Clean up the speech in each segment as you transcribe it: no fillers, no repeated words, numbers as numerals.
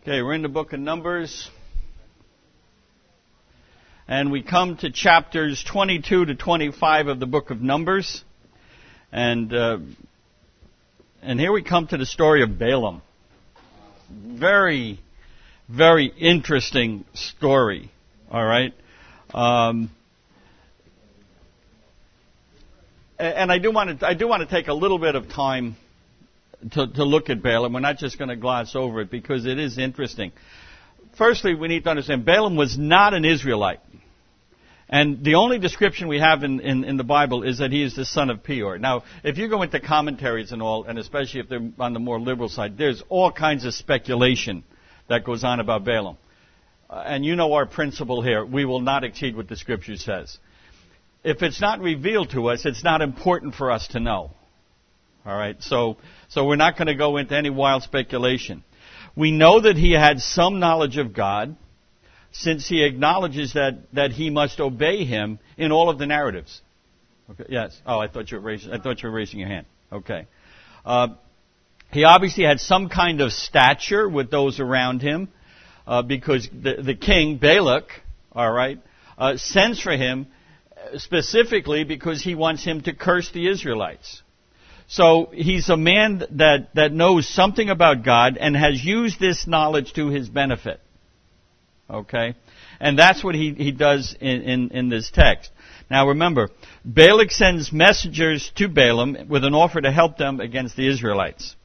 Okay, we're in the book of Numbers, and we come to chapters 22 to 25 of the book of Numbers, and here we come to the story of Balaam. Very, very interesting story. All right, and I do want to take a little bit of time to look at Balaam. We're not just going to gloss over it because it is interesting. Firstly, we need to understand Balaam was not an Israelite. And the only description we have in the Bible is that he is the son of Peor. Now, if you go into commentaries and all, and especially if they're on the more liberal side, there's all kinds of speculation that goes on about Balaam. And you know our principle here. We will not exceed what the Scripture says. If it's not revealed to us, it's not important for us to know. All right, so we're not going to go into any wild speculation. We know that he had some knowledge of God, since he acknowledges that he must obey him in all of the narratives. Okay, yes. Oh, I thought you were raising your hand. Okay. He obviously had some kind of stature with those around him, because the king Balak, all right, sends for him specifically because he wants him to curse the Israelites. So he's a man that knows something about God and has used this knowledge to his benefit. Okay? And that's what he does in this text. Now remember, Balak sends messengers to Balaam with an offer to help them against the Israelites.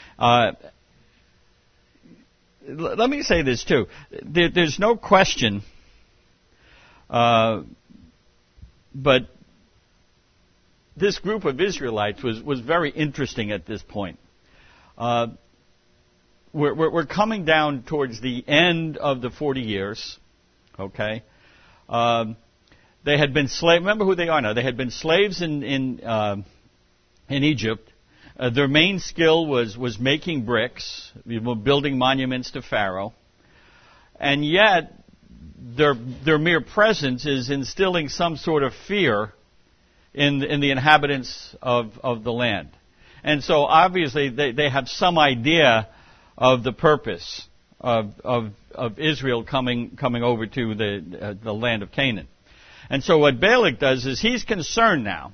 Let me say this too. There's no question, but this group of Israelites was very interesting at this point. We're coming down towards the end of the 40 years. Okay, they had been slaves. Remember who they are now. They had been slaves in Egypt. Their main skill was making bricks, building monuments to Pharaoh, and yet their mere presence is instilling some sort of fear in the inhabitants of the land. And so obviously they have some idea of the purpose of Israel coming over to the land of Canaan. And so what Balak does is he's concerned now.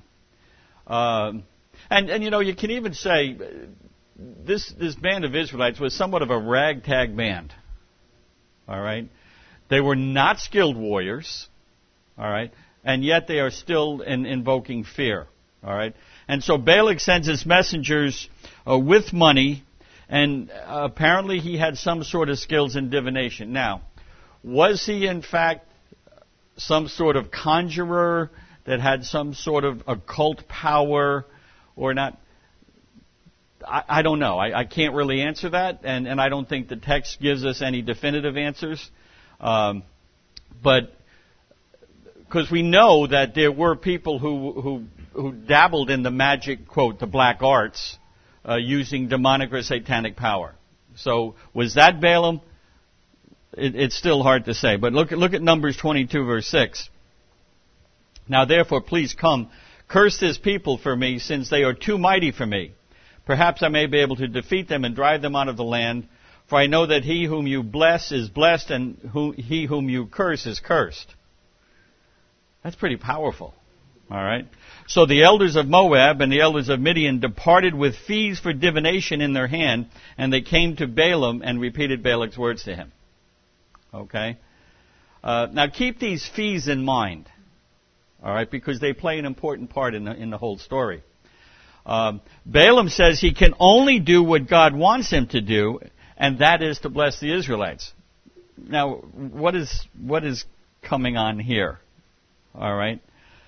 And you know, you can even say this band of Israelites was somewhat of a ragtag band. All right? They were not skilled warriors. All right? And yet they are still invoking fear. All right? And so Balak sends his messengers with money, and apparently he had some sort of skills in divination. Now, was he in fact some sort of conjurer that had some sort of occult power or not? I don't know. I can't really answer that, and I don't think the text gives us any definitive answers. But because we know that there were people who dabbled in the magic, quote, the black arts, using demonic or satanic power. So was that Balaam? It's still hard to say. But look at Numbers 22, verse 6. Now therefore, please come, curse this people for me, since they are too mighty for me. Perhaps I may be able to defeat them and drive them out of the land. For I know that he whom you bless is blessed, and he whom you curse is cursed. That's pretty powerful. All right. So the elders of Moab and the elders of Midian departed with fees for divination in their hand, and they came to Balaam and repeated Balak's words to him. Okay. Now keep these fees in mind. All right, because they play an important part in the whole story. Balaam says he can only do what God wants him to do, and that is to bless the Israelites. Now, what is coming on here? All right.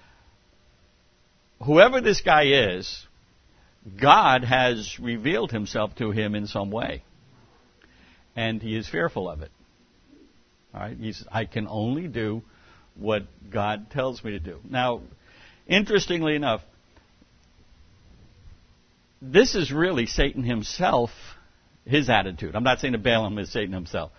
Whoever this guy is, God has revealed himself to him in some way. And he is fearful of it. All right. I can only do what God tells me to do. Now, interestingly enough, this is really Satan himself, his attitude. I'm not saying that Balaam is Satan himself.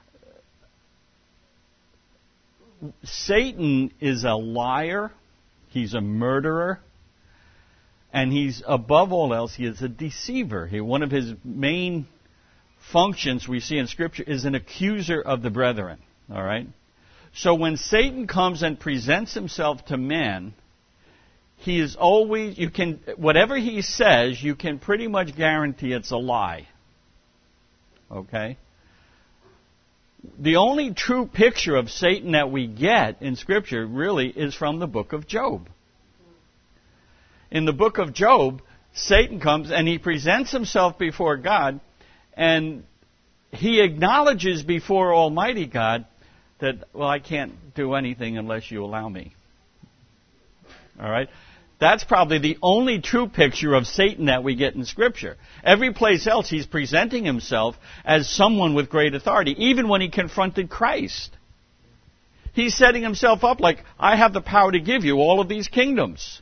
Satan is a liar. He's a murderer. And he's, above all else, he is a deceiver. One of his main functions we see in Scripture is an accuser of the brethren. All right? So when Satan comes and presents himself to man, he is always, whatever he says, you can pretty much guarantee it's a lie. Okay? The only true picture of Satan that we get in Scripture really is from the book of Job. In the book of Job, Satan comes and he presents himself before God, and he acknowledges before Almighty God that, well, I can't do anything unless you allow me. All right? That's probably the only true picture of Satan that we get in Scripture. Every place else, he's presenting himself as someone with great authority, even when he confronted Christ. He's setting himself up like, I have the power to give you all of these kingdoms.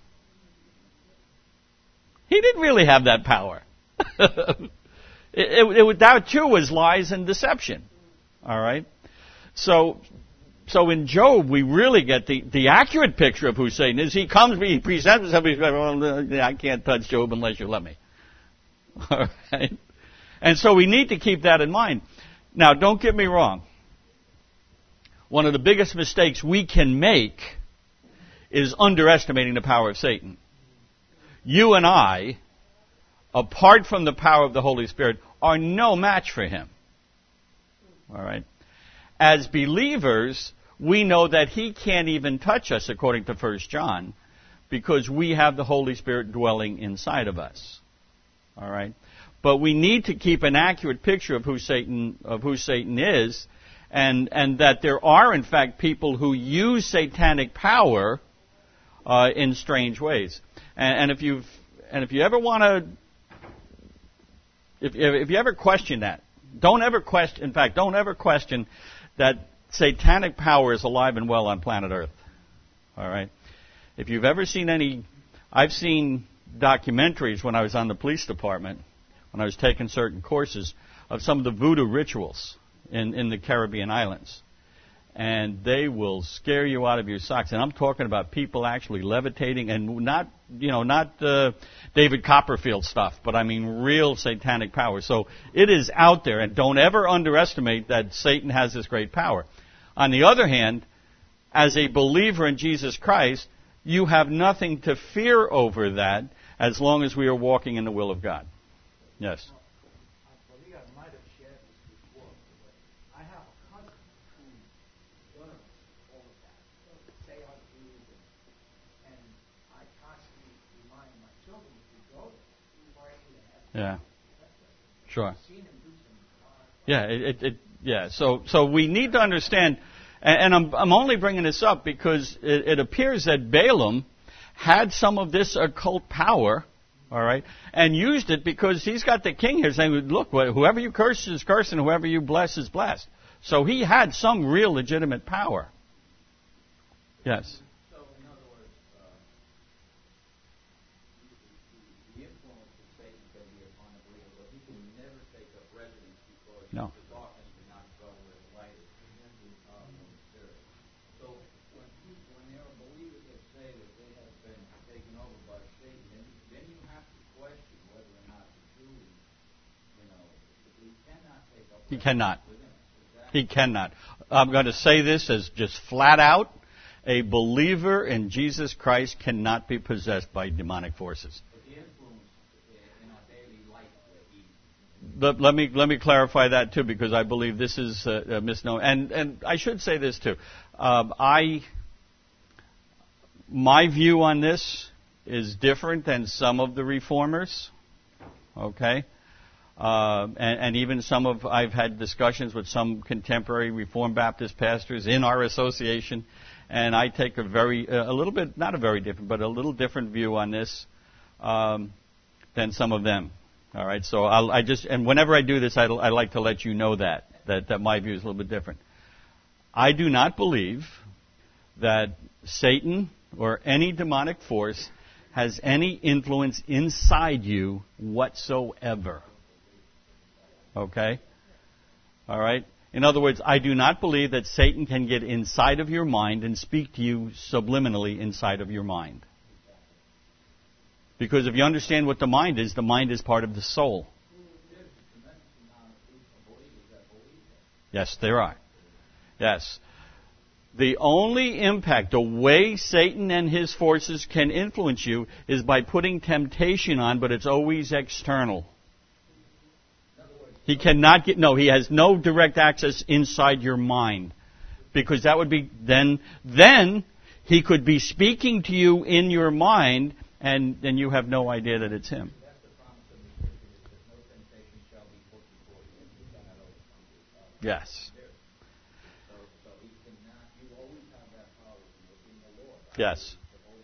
He didn't really have that power. That too was lies and deception. All right? So in Job, we really get the accurate picture of who Satan is. He comes, he presents himself, he's like, well, I can't touch Job unless you let me. All right? And so we need to keep that in mind. Now, don't get me wrong. One of the biggest mistakes we can make is underestimating the power of Satan. You and I, apart from the power of the Holy Spirit, are no match for him. All right? As believers, we know that he can't even touch us, according to 1 John, because we have the Holy Spirit dwelling inside of us. All right? But we need to keep an accurate picture of who Satan is, and that there are, in fact, people who use satanic power in strange ways. And if you ever want to, if you ever question that, don't ever question that satanic power is alive and well on planet Earth. All right? If you've ever seen I've seen documentaries when I was on the police department, when I was taking certain courses, of some of the voodoo rituals in the Caribbean islands. And they will scare you out of your socks. And I'm talking about people actually levitating, and not David Copperfield stuff, but I mean real satanic power. So it is out there, and don't ever underestimate that Satan has this great power. On the other hand, as a believer in Jesus Christ, you have nothing to fear over that as long as we are walking in the will of God. Yes? Yeah, sure. Yeah, So we need to understand, and I'm only bringing this up because it appears that Balaam had some of this occult power, all right, and used it because he's got the king here saying, look, whoever you curse is cursed, and whoever you bless is blessed. So he had some real legitimate power. Yes. No. The darkness cannot dwell where the light is. So when there are believers that say that they have been taken over by Satan, then you have to question whether or not truly, he cannot take up. He cannot. He cannot. I'm going to say this as just flat out: a believer in Jesus Christ cannot be possessed by demonic forces. Let me clarify that too, because I believe this is a misnomer. And I should say this too. My view on this is different than some of the reformers. Okay, and even I've had discussions with some contemporary Reformed Baptist pastors in our association, and I take a little bit, not a very different, but a little different view on this than some of them. All right, so and whenever I do this, I like to let you know that my view is a little bit different. I do not believe that Satan or any demonic force has any influence inside you whatsoever. Okay? All right? In other words, I do not believe that Satan can get inside of your mind and speak to you subliminally inside of your mind. Because if you understand what the mind is part of the soul. Yes, there are. Yes. The only impact, the way Satan and his forces can influence you is by putting temptation on, but it's always external. He has no direct access inside your mind. Because that would be, then he could be speaking to you in your mind, and you have no idea that it's him. Yes. Yes.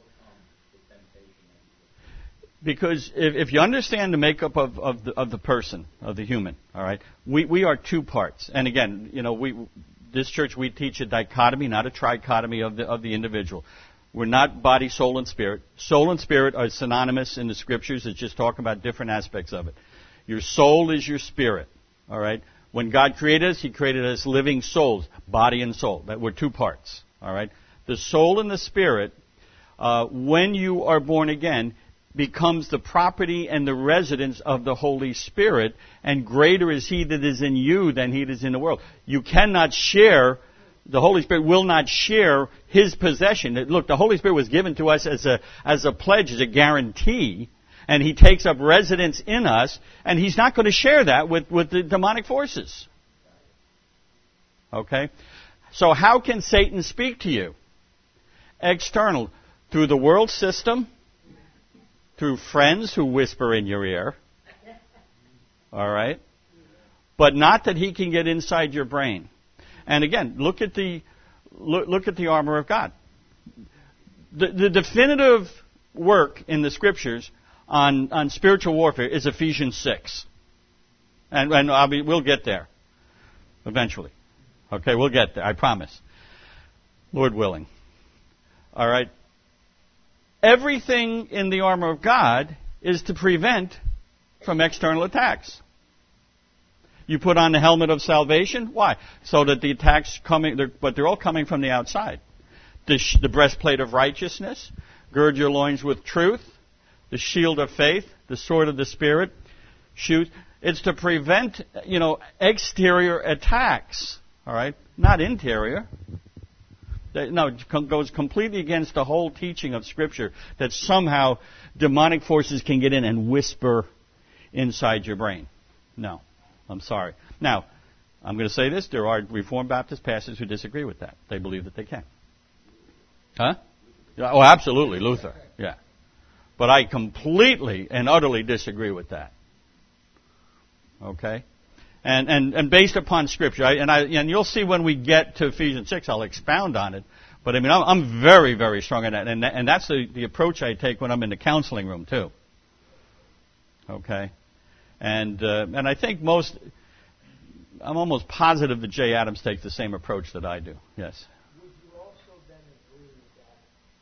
Because if you understand the makeup of the person, of the human, all right, we are two parts. And again, this church, we teach a dichotomy, not a trichotomy of the individual. We're not body, soul, and spirit. Soul and spirit are synonymous in the scriptures. It's just talking about different aspects of it. Your soul is your spirit, all right? When God created us, He created us living souls, body and soul. That we're two parts, all right? The soul and the spirit, when you are born again, becomes the property and the residence of the Holy Spirit, and greater is He that is in you than he that is in the world. You cannot share, the Holy Spirit will not share His possession. Look, the Holy Spirit was given to us as a pledge, as a guarantee, and He takes up residence in us, and He's not going to share that with the demonic forces. Okay? So how can Satan speak to you? External. Through the world system, through friends who whisper in your ear. All right? But not that he can get inside your brain. And again, look at the armor of God. The definitive work in the Scriptures on spiritual warfare is Ephesians 6. And we'll get there eventually. Okay, we'll get there, I promise. Lord willing. All right? Everything in the armor of God is to prevent from external attacks. You put on the helmet of salvation. Why? So that the attacks but they're all coming from the outside. The breastplate of righteousness, gird your loins with truth, the shield of faith, the sword of the Spirit, shoot. It's to prevent, exterior attacks. All right? Not interior. No, it goes completely against the whole teaching of Scripture that somehow demonic forces can get in and whisper inside your brain. No, I'm sorry. Now, I'm going to say this. There are Reformed Baptist pastors who disagree with that. They believe that they can. Huh? Oh, absolutely, Luther. Yeah. But I completely and utterly disagree with that. Okay? And based upon Scripture, and you'll see when we get to Ephesians 6, I'll expound on it. But I mean, I'm very, very strong on that, and that's the approach I take when I'm in the counseling room too. Okay, and I think I'm almost positive that Jay Adams takes the same approach that I do. Yes. Would you also then agree that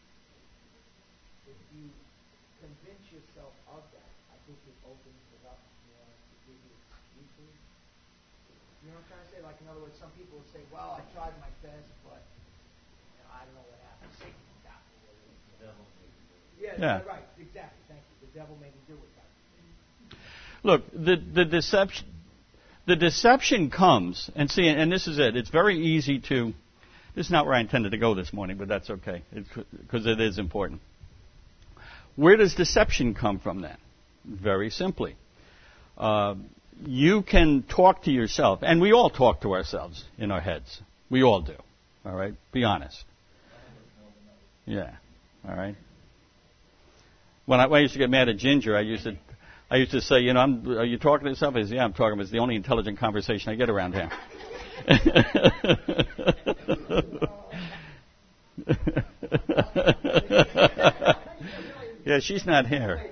if you convince yourself of that, I think it opens it up more to give you excuses? You know what I'm trying to say? Like, in other words, some people would say, well, I tried my best, but I don't know what happened. Satan got me. Yeah, right. Exactly. Thank you. The devil made me do it. Look, the deception comes, and see, and this is it. It's very easy to. This is not where I intended to go this morning, but that's okay, because it is important. Where does deception come from then? Very simply. You can talk to yourself, and we all talk to ourselves in our heads. We all do. All right? Be honest. Yeah. All right? When I used to get mad at Ginger, I used to say, are you talking to yourself? I said, yeah, I'm talking. It's the only intelligent conversation I get around here. Yeah, she's not here.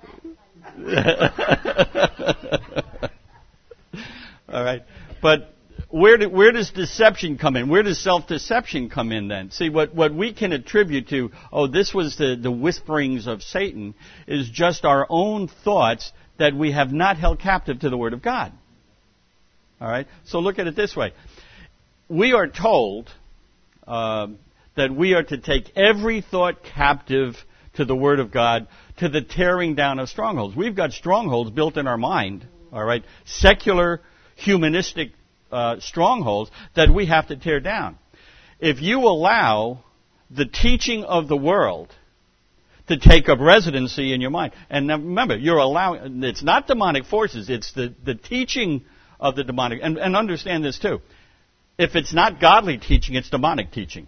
All right. But where does deception come in? Where does self-deception come in then? See, what we can attribute to, this was the whisperings of Satan, is just our own thoughts that we have not held captive to the Word of God. All right? So look at it this way. We are told that we are to take every thought captive to the Word of God, to the tearing down of strongholds. We've got strongholds built in our mind, all right? Secular, humanistic strongholds that we have to tear down. If you allow the teaching of the world to take up residency in your mind, and now remember, you're allowing, it's not demonic forces, it's the teaching of the demonic, and understand this too. If it's not godly teaching, it's demonic teaching.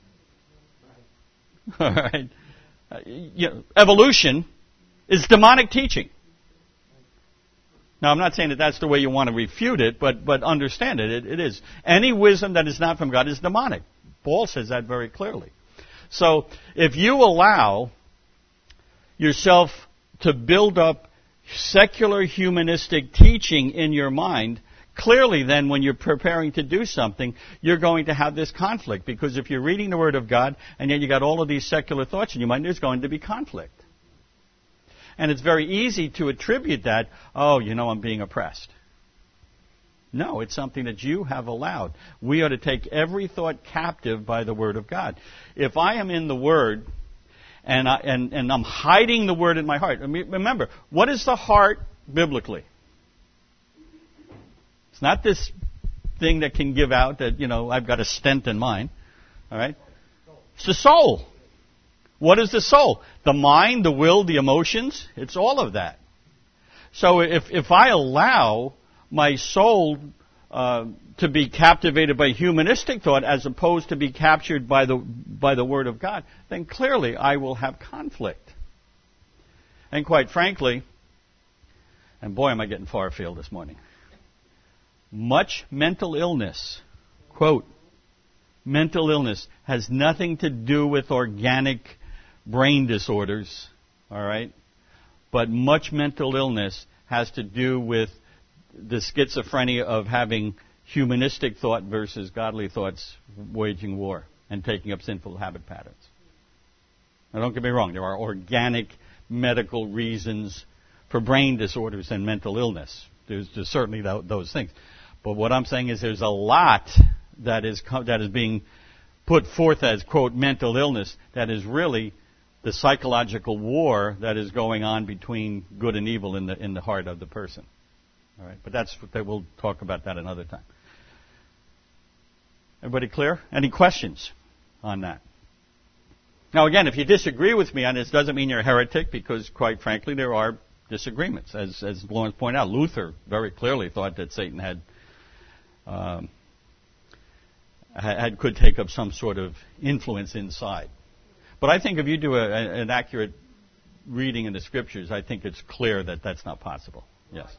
All right? Evolution is demonic teaching. Now, I'm not saying that that's the way you want to refute it, but understand it. It is. Any wisdom that is not from God is demonic. Paul says that very clearly. So, if you allow yourself to build up secular humanistic teaching in your mind, clearly then when you're preparing to do something, you're going to have this conflict. Because if you're reading the Word of God and yet you got all of these secular thoughts in your mind, there's going to be conflict. And it's very easy to attribute that, I'm being oppressed. No, it's something that you have allowed. We are to take every thought captive by the Word of God. If I am in the Word and I'm hiding the Word in my heart, remember, what is the heart biblically? It's not this thing that can give out that, I've got a stent in mine. All right? It's the soul. What is the soul? The mind, the will, the emotions. It's all of that. So if I allow my soul to be captivated by humanistic thought as opposed to be captured by the Word of God, then clearly I will have conflict. And quite frankly, and boy am I getting far afield this morning, much mental illness, quote, mental illness has nothing to do with organic brain disorders, all right? But much mental illness has to do with the schizophrenia of having humanistic thought versus godly thoughts waging war and taking up sinful habit patterns. Now, don't get me wrong. There are organic medical reasons for brain disorders and mental illness. There's certainly those things. But what I'm saying is there's a lot that is being put forth as, quote, mental illness that is really the psychological war that is going on between good and evil in the heart of the person. All right, but we'll talk about that another time. Everybody clear? Any questions on that? Now, again, if you disagree with me on this, doesn't mean you're a heretic, because, quite frankly, there are disagreements. As Lawrence pointed out, Luther very clearly thought that Satan could take up some sort of influence inside. But I think if you do an accurate reading in the Scriptures, I think it's clear that that's not possible. Yes.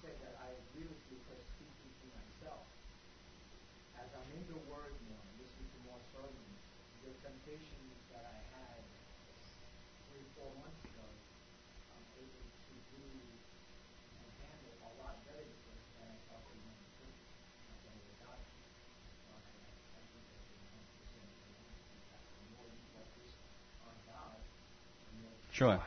Sure.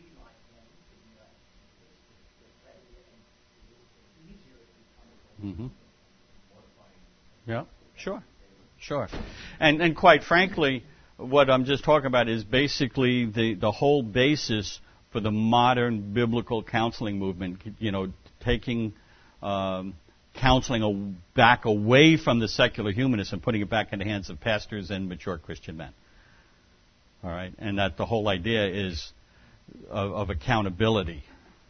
Mm-hmm. Yeah, sure. And quite frankly, what I'm just talking about is basically the whole basis for the modern biblical counseling movement, taking counseling back away from the secular humanists and putting it back in the hands of pastors and mature Christian men. All right, and that the whole idea is of accountability,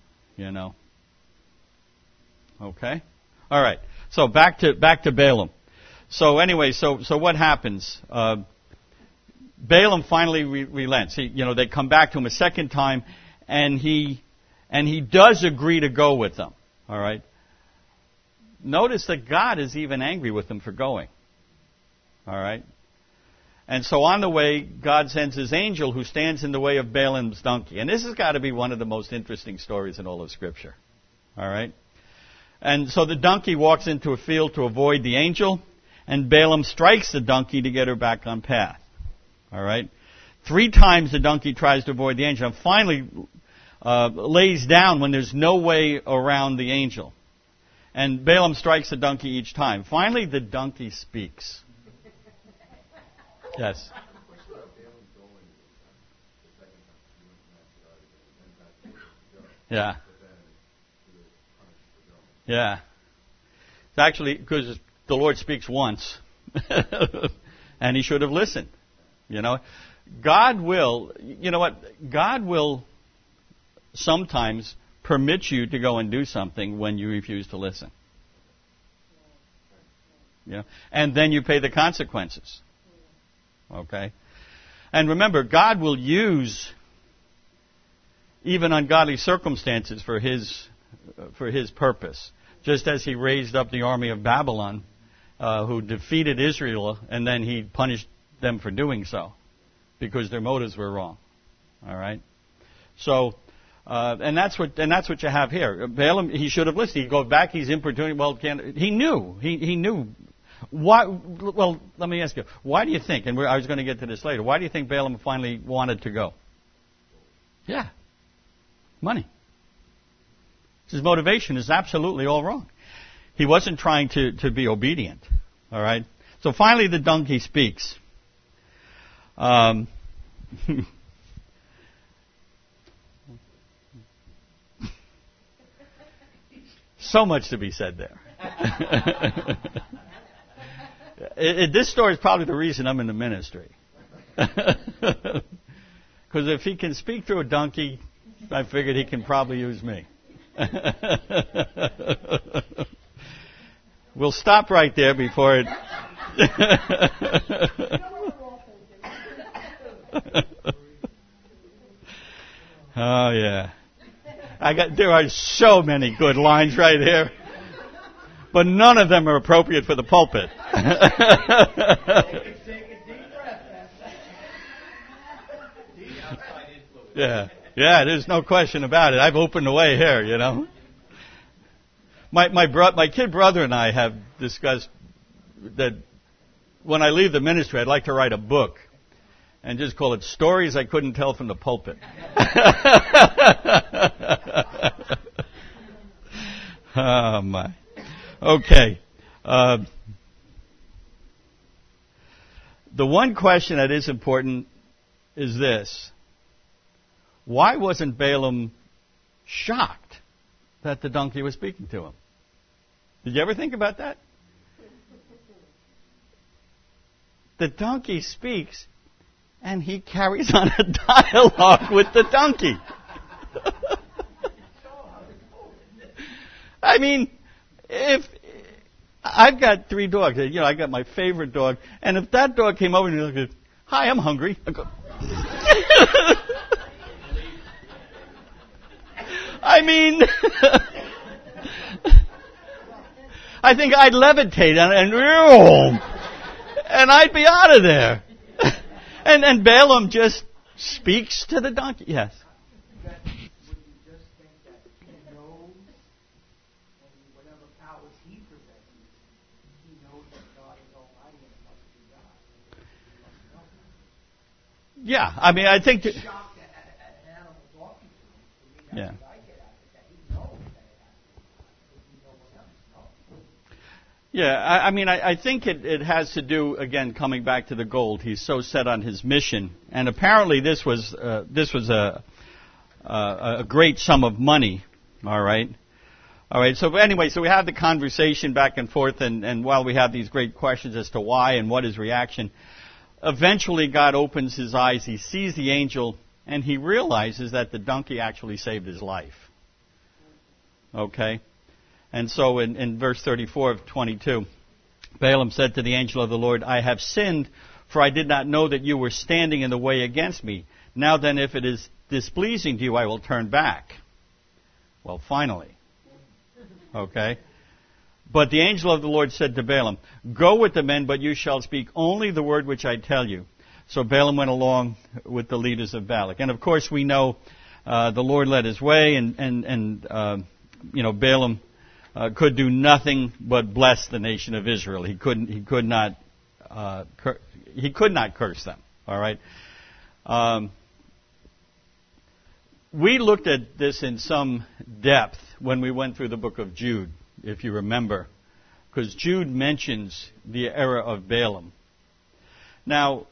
Okay? All right. So back to Balaam. So anyway, so what happens? Balaam finally relents. They come back to him a second time, and he does agree to go with them. All right. Notice that God is even angry with them for going. All right. And so on the way, God sends his angel who stands in the way of Balaam's donkey. And this has got to be one of the most interesting stories in all of Scripture. All right? And so the donkey walks into a field to avoid the angel, and Balaam strikes the donkey to get her back on path. All right? 3 times the donkey tries to avoid the angel, and finally lays down when there's no way around the angel. And Balaam strikes the donkey each time. Finally, the donkey speaks. Yes. Yeah. Yeah. It's actually, because the Lord speaks once, and he should have listened. You know, God will, you know what? God will sometimes permit you to go and do something when you refuse to listen. You know, and then you pay the consequences. Okay? And remember, God will use even ungodly circumstances for his purpose. Just as he raised up the army of Babylon, who defeated Israel, and then he punished them for doing so, because their motives were wrong. All right? So, and that's what you have here. Balaam, he should have listened. He goes back, he's importuning. Well, he knew. Why? Well, let me ask you. Why do you think? And I was going to get to this later. Why do you think Balaam finally wanted to go? Yeah, money. His motivation is absolutely all wrong. He wasn't trying to be obedient. All right. So finally, the donkey speaks. So much to be said there. This story is probably the reason I'm in the ministry. Because if he can speak through a donkey, I figured he can probably use me. We'll stop right there before it... Oh, yeah. There are so many good lines right here, but none of them are appropriate for the pulpit. Yeah, there's no question about it. I've opened the way here, you know. My kid brother and I have discussed that when I leave the ministry, I'd like to write a book and just call it Stories I Couldn't Tell from the Pulpit. Oh, my. Okay. The one question that is important is this. Why wasn't Balaam shocked that the donkey was speaking to him? Did you ever think about that? The donkey speaks, and he carries on a dialogue with the donkey. I mean, if I've got 3 dogs, you know, I got my favorite dog, and if that dog came over and he looked, "Hi, I'm hungry," I go, I mean, I think I'd levitate and I'd be out of there. And Balaam just speaks to the donkey. Yes. Would you just think that he knows, and whatever powers he possesses, he knows that God is Almighty and it must be God. He must know. Yeah, I mean, I think... Shocked at an animal talking to him. For me, that's what I get out of it, that he knows that it has to be God. If no one else knows. Yeah, I mean, I think it has to do, again, coming back to the gold. He's so set on his mission, and apparently this was a great sum of money. All right. So anyway, so we have the conversation back and forth, and while we have these great questions as to why and what his reaction, eventually God opens his eyes. He sees the angel, and he realizes that the donkey actually saved his life. Okay. And so in verse 34 of 22, Balaam said to the angel of the Lord, "I have sinned, for I did not know that you were standing in the way against me. Now then, if it is displeasing to you, I will turn back." Well, finally. Okay. But the angel of the Lord said to Balaam, "Go with the men, but you shall speak only the word which I tell you." So Balaam went along with the leaders of Balak. And of course we know the Lord led his way, and Balaam could do nothing but bless the nation of Israel. He could not curse them. All right. We looked at this in some depth when we went through the book of Jude, if you remember, because Jude mentions the error of Balaam. Now,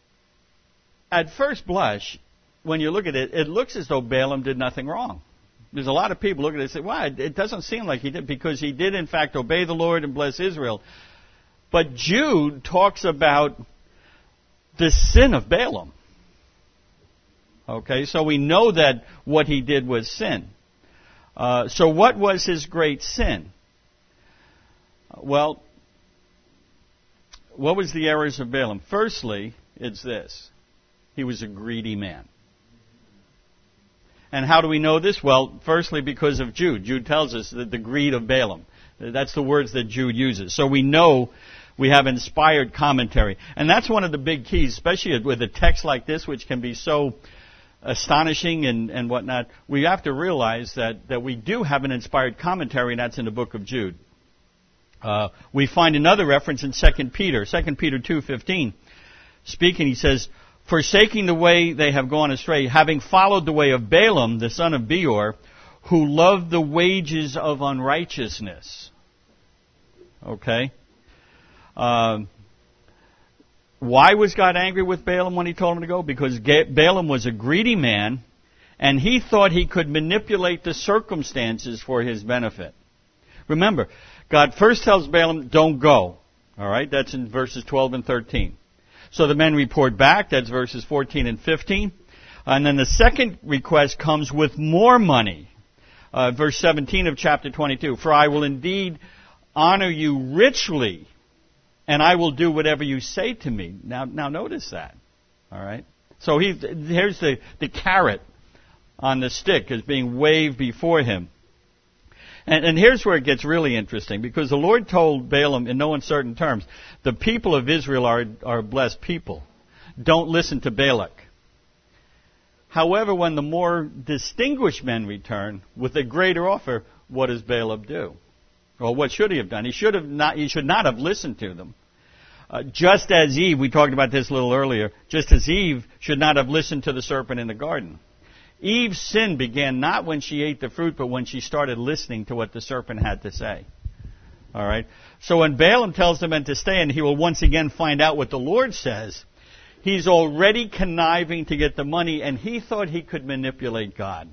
at first blush, when you look at it, it looks as though Balaam did nothing wrong. There's a lot of people look at it and say, "Why? It doesn't seem like he did," because he did in fact obey the Lord and bless Israel. But Jude talks about the sin of Balaam. Okay, so we know that what he did was sin. So what was his great sin? Well, what was the errors of Balaam? Firstly, it's this. He was a greedy man. And how do we know this? Well, firstly, because of Jude. Jude tells us that the greed of Balaam. That's the words that Jude uses. So we know we have inspired commentary. And that's one of the big keys, especially with a text like this, which can be so astonishing and whatnot. We have to realize that we do have an inspired commentary, and that's in the book of Jude. We find another reference in 2 Peter 2:15. Speaking, he says, "Forsaking the way they have gone astray, having followed the way of Balaam, the son of Beor, who loved the wages of unrighteousness." Okay? Why was God angry with Balaam when he told him to go? Because Balaam was a greedy man, and he thought he could manipulate the circumstances for his benefit. Remember, God first tells Balaam, "Don't go." All right? That's in verses 12 and 13. So the men report back. That's verses 14 and 15. And then the second request comes with more money. Verse 17 of chapter 22. "For I will indeed honor you richly, and I will do whatever you say to me." Now notice that. All right? So here's the carrot on the stick is being waved before him. And here's where it gets really interesting, because the Lord told Balaam in no uncertain terms, the people of Israel are a blessed people. Don't listen to Balak. However, when the more distinguished men return with a greater offer, what does Balaam do? Well, what should he have done? He should not have listened to them. Just as Eve, we talked about this a little earlier, just as Eve should not have listened to the serpent in the garden. Eve's sin began not when she ate the fruit, but when she started listening to what the serpent had to say. All right? So when Balaam tells the men to stay, and he will once again find out what the Lord says, he's already conniving to get the money, and he thought he could manipulate God.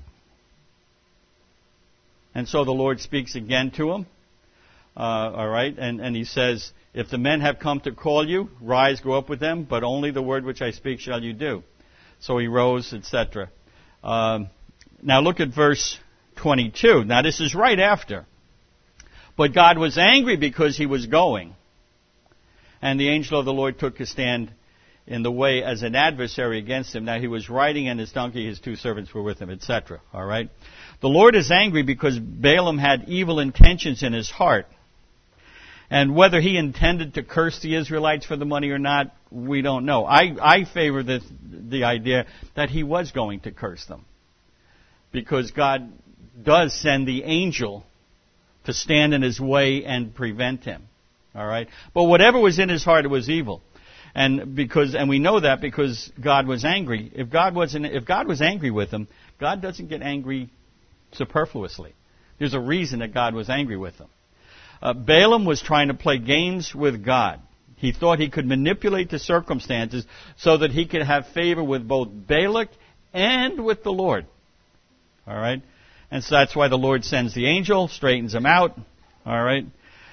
And so the Lord speaks again to him. All right? And he says, "If the men have come to call you, rise, go up with them, but only the word which I speak shall you do." So he rose, etc. Now look at verse 22. Now this is right after. "But God was angry because he was going. And the angel of the Lord took his stand in the way as an adversary against him. Now he was riding, and his donkey, his two servants were with him," etc. All right? The Lord is angry because Balaam had evil intentions in his heart. And whether he intended to curse the Israelites for the money or not, we don't know. I favor the idea that he was going to curse them, because God does send the angel to stand in his way and prevent him. All right? But whatever was in his heart, it was evil. And we know that because God was angry. If God was angry with him, God doesn't get angry superfluously. There's a reason that God was angry with him. Balaam was trying to play games with God. He thought he could manipulate the circumstances so that he could have favor with both Balak and with the Lord. All right? And so that's why the Lord sends the angel, straightens him out. All right?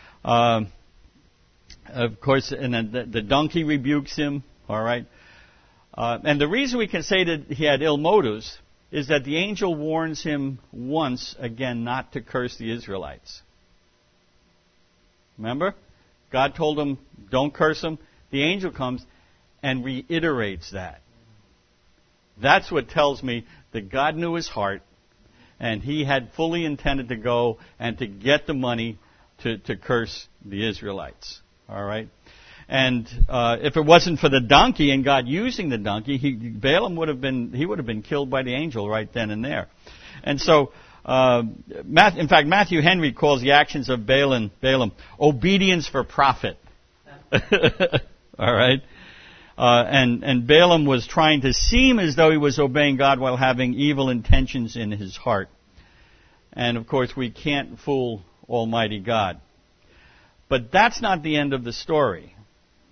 Of course, and then the donkey rebukes him. All right? And the reason we can say that he had ill motives is that the angel warns him once again not to curse the Israelites. Remember? God told him, don't curse them. The angel comes and reiterates that. That's what tells me that God knew his heart, and he had fully intended to go and to get the money to curse the Israelites. All right? And if it wasn't for the donkey and God using the donkey, Balaam would have been killed by the angel right then and there. And so, in fact, Matthew Henry calls the actions of Balaam obedience for profit. All right? And Balaam was trying to seem as though he was obeying God while having evil intentions in his heart. And of course, we can't fool Almighty God. But that's not the end of the story.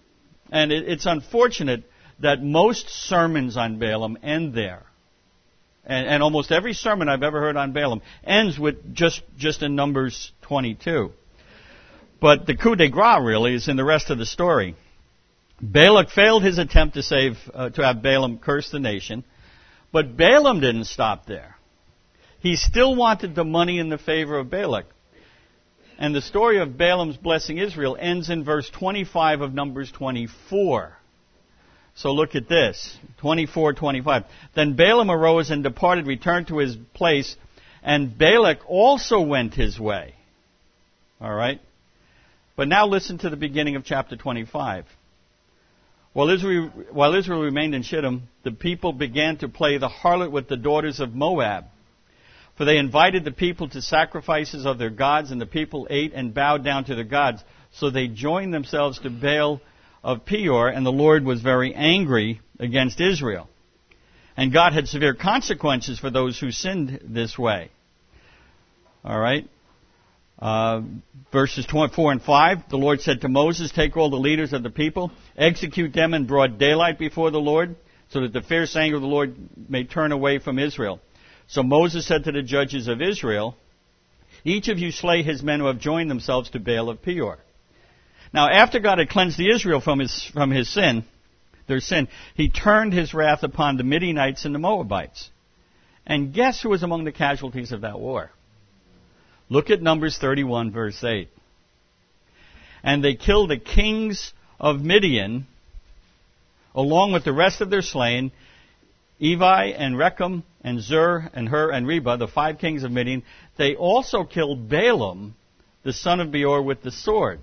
And it's unfortunate that most sermons on Balaam end there. And almost every sermon I've ever heard on Balaam ends with just in Numbers 22. But the coup de grace really is in the rest of the story. Balak failed his attempt to have Balaam curse the nation, but Balaam didn't stop there. He still wanted the money in the favor of Balak. And the story of Balaam's blessing Israel ends in verse 25 of Numbers 24. So look at this, 24:25. Then Balaam arose and departed, returned to his place, and Balak also went his way. All right? But now listen to the beginning of chapter 25. While Israel remained in Shittim, the people began to play the harlot with the daughters of Moab. For they invited the people to sacrifices of their gods, and the people ate and bowed down to their gods. So they joined themselves to Baal of Peor, and the Lord was very angry against Israel. And God had severe consequences for those who sinned this way. All right. Verses 4 and 5, the Lord said to Moses, take all the leaders of the people, execute them in broad daylight before the Lord, so that the fierce anger of the Lord may turn away from Israel. So Moses said to the judges of Israel, each of you slay his men who have joined themselves to Baal of Peor. Now, after God had cleansed the Israel from their sin, he turned his wrath upon the Midianites and the Moabites. And guess who was among the casualties of that war? Look at Numbers 31, verse 8. And they killed the kings of Midian, along with the rest of their slain, Evi and Rechem and Zur and Hur and Reba, the 5 kings of Midian. They also killed Balaam, the son of Beor, with the sword.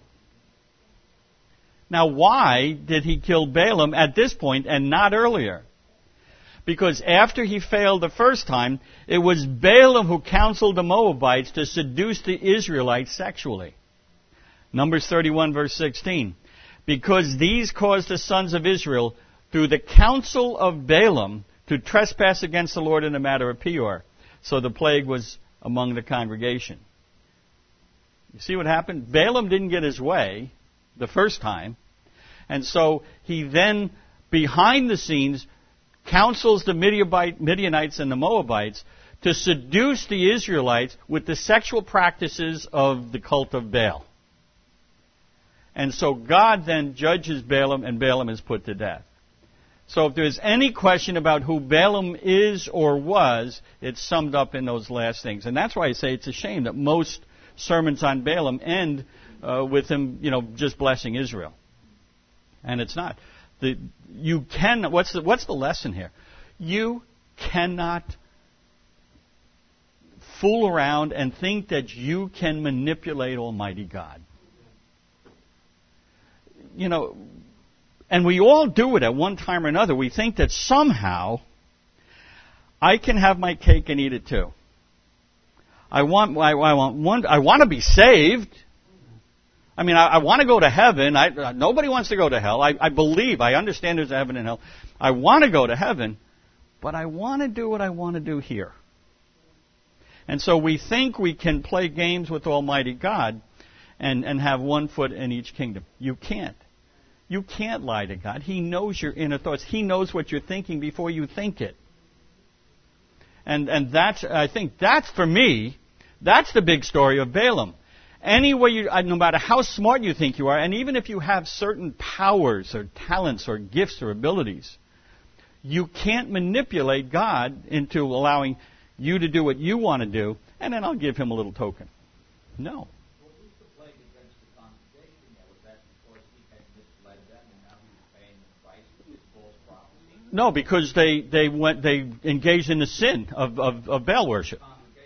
Now, why did he kill Balaam at this point and not earlier? Because after he failed the first time, it was Balaam who counseled the Moabites to seduce the Israelites sexually. Numbers 31, verse 16. Because these caused the sons of Israel, through the counsel of Balaam, to trespass against the Lord in the matter of Peor. So the plague was among the congregation. You see what happened? Balaam didn't get his way the first time. And so he then, behind the scenes, counsels the Midianites and the Moabites to seduce the Israelites with the sexual practices of the cult of Baal. And so God then judges Balaam, and Balaam is put to death. So if there's any question about who Balaam is or was, it's summed up in those last things. And that's why I say it's a shame that most sermons on Balaam end with him, just blessing Israel. And it's not. What's the lesson here? You cannot fool around and think that you can manipulate Almighty God. And we all do it at one time or another. We think that somehow I can have my cake and eat it too. I want to be saved. I mean, I want to go to heaven. Nobody wants to go to hell. I understand there's a heaven and hell. I want to go to heaven, but I want to do what I want to do here. And so we think we can play games with Almighty God and have one foot in each kingdom. You can't. You can't lie to God. He knows your inner thoughts. He knows what you're thinking before you think it. And I think that's, for me, that's the big story of Balaam. No matter how smart you think you are, and even if you have certain powers or talents or gifts or abilities, you can't manipulate God into allowing you to do what you want to do, and then I'll give him a little token. No. No, because they engaged in the sin of Baal worship.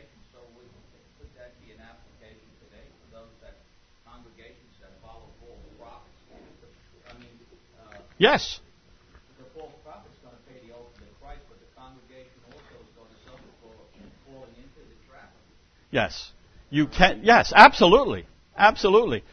Yes. The false prophet's going to pay the ultimate price, but the congregation also is going to suffer for falling into the trap. Yes. You can. Yes, absolutely, absolutely.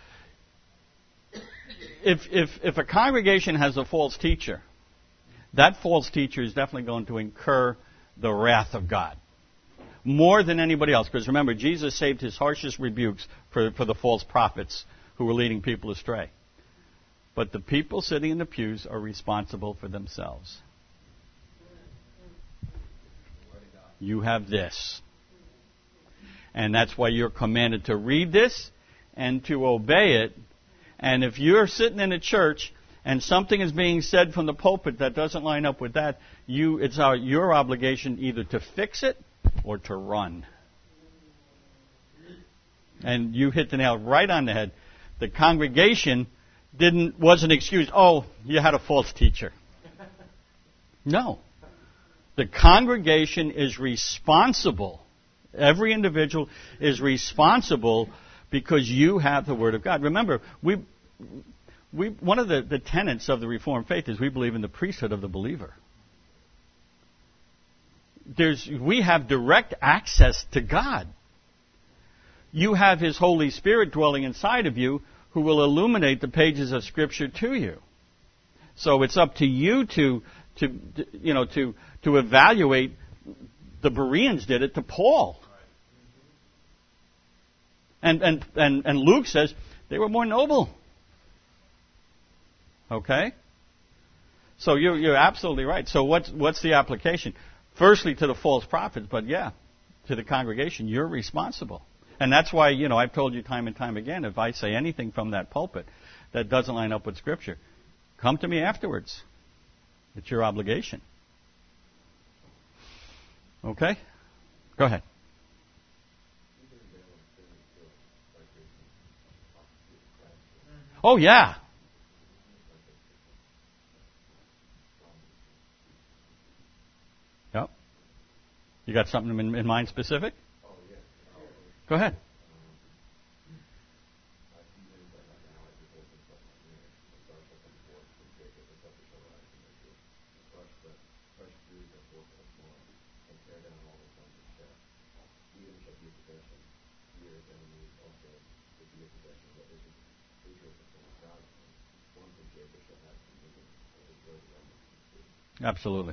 If a congregation has a false teacher, that false teacher is definitely going to incur the wrath of God more than anybody else. Because remember, Jesus saved his harshest rebukes for the false prophets who were leading people astray. But the people sitting in the pews are responsible for themselves. You have this. And that's why you're commanded to read this and to obey it. And if you're sitting in a church and something is being said from the pulpit that doesn't line up with that, it's your obligation either to fix it or to run. And you hit the nail right on the head. The congregation wasn't excused. Oh, you had a false teacher. No. The congregation is responsible. Every individual is responsible because you have the Word of God. Remember, one of the tenets of the Reformed faith is we believe in the priesthood of the believer. We have direct access to God. You have His Holy Spirit dwelling inside of you who will illuminate the pages of Scripture to you. So it's up to you to evaluate. The Bereans did it to Paul. And Luke says they were more noble. Okay? So you're absolutely right. So what's the application? Firstly to the false prophets, but to the congregation, you're responsible. And that's why, I've told you time and time again, if I say anything from that pulpit that doesn't line up with Scripture, come to me afterwards. It's your obligation. Okay? Go ahead. Oh, yeah. Yep. You got something in mind specific? Go ahead. Absolutely.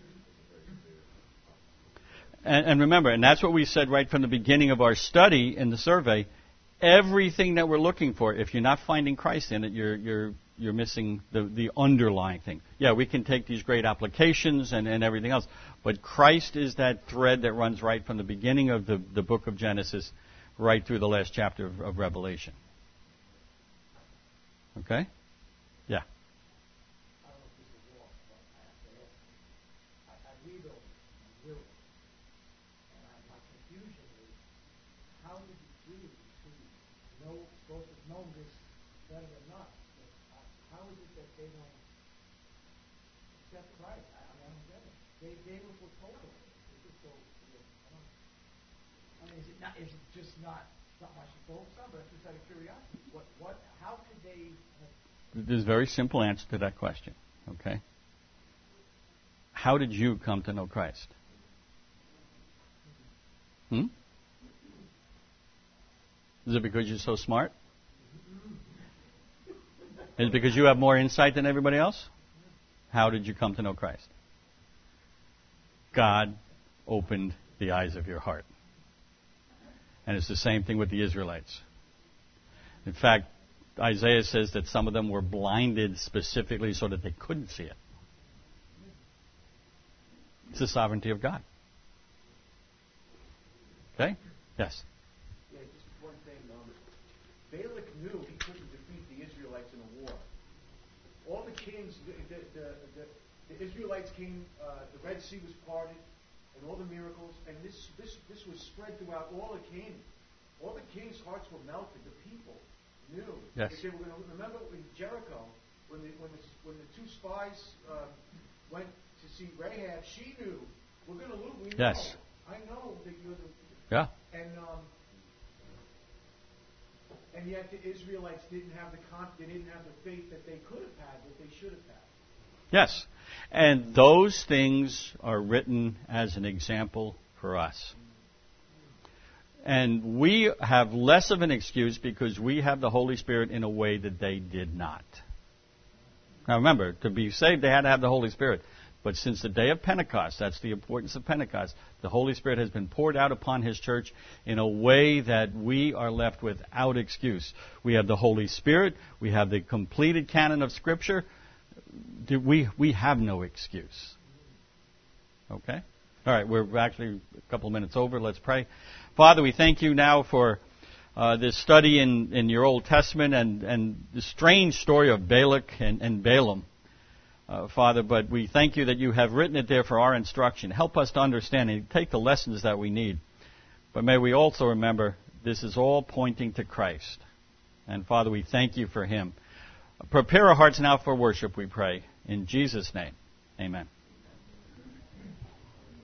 And remember, and that's what we said right from the beginning of our study in the survey, everything that we're looking for, if you're not finding Christ in it, you're missing the underlying thing. Yeah, we can take these great applications and everything else, but Christ is that thread that runs right from the beginning of the book of Genesis right through the last chapter of Revelation. Okay? Yeah. Is it just not something I should focus on, but it's just out of curiosity? How could they There's a very simple answer to that question. Okay? How did you come to know Christ? Is it because you're so smart? Is it because you have more insight than everybody else? How did you come to know Christ? God opened the eyes of your heart. And it's the same thing with the Israelites. In fact, Isaiah says that some of them were blinded specifically so that they couldn't see it. It's the sovereignty of God. Okay? Yes? Yeah, just one thing. Balak knew he couldn't defeat the Israelites in a war. All the kings, the Israelites came, the Red Sea was parted, and all the miracles, and this was spread throughout all of Canaan. All the kings' hearts were melted. The people knew. Yes. They were going to remember in Jericho when the two spies went to see Rahab. She knew we're going to lose. We know. Yes. I know that you're the. Yeah. And yet the Israelites didn't have the faith that they could have had, that they should have had. Yes. And those things are written as an example for us. And we have less of an excuse because we have the Holy Spirit in a way that they did not. Now remember, to be saved, they had to have the Holy Spirit. But since the day of Pentecost, that's the importance of Pentecost, the Holy Spirit has been poured out upon His church in a way that we are left without excuse. We have the Holy Spirit. We have the completed canon of Scripture. We have no excuse. Okay? All right, we're actually a couple of minutes over. Let's pray. Father, we thank you now for this study in your Old Testament and the strange story of Balak and Balaam. Father, but we thank you that you have written it there for our instruction. Help us to understand and take the lessons that we need. But may we also remember this is all pointing to Christ. And Father, we thank you for him. Prepare our hearts now for worship, we pray. In Jesus' name, amen.